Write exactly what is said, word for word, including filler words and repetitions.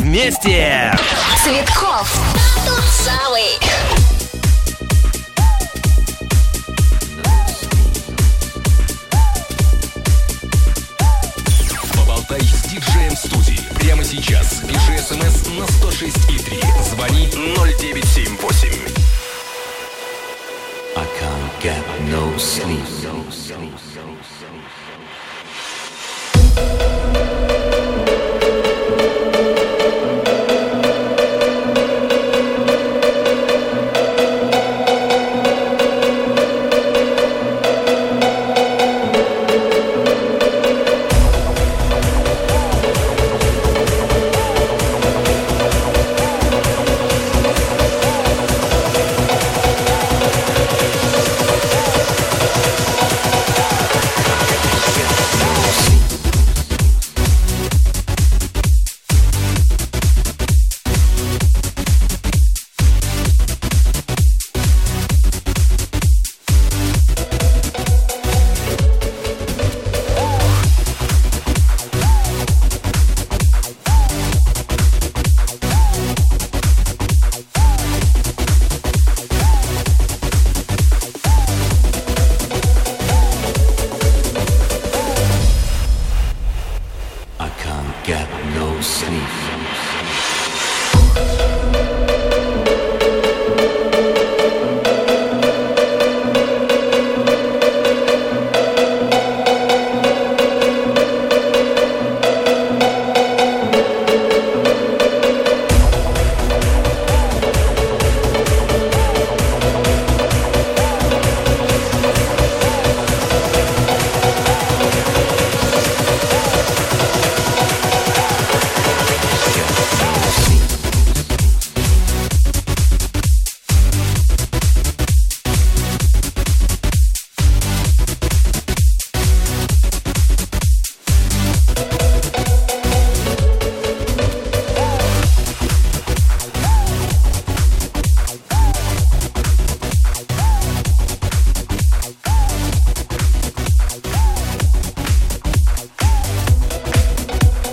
вместе. Цветков. Тот самый. Поболтай с диджеем в студии. Прямо сейчас. Пиши смс на сто шесть и три. Звони ноль девять семь восемь. I can't get no sleep.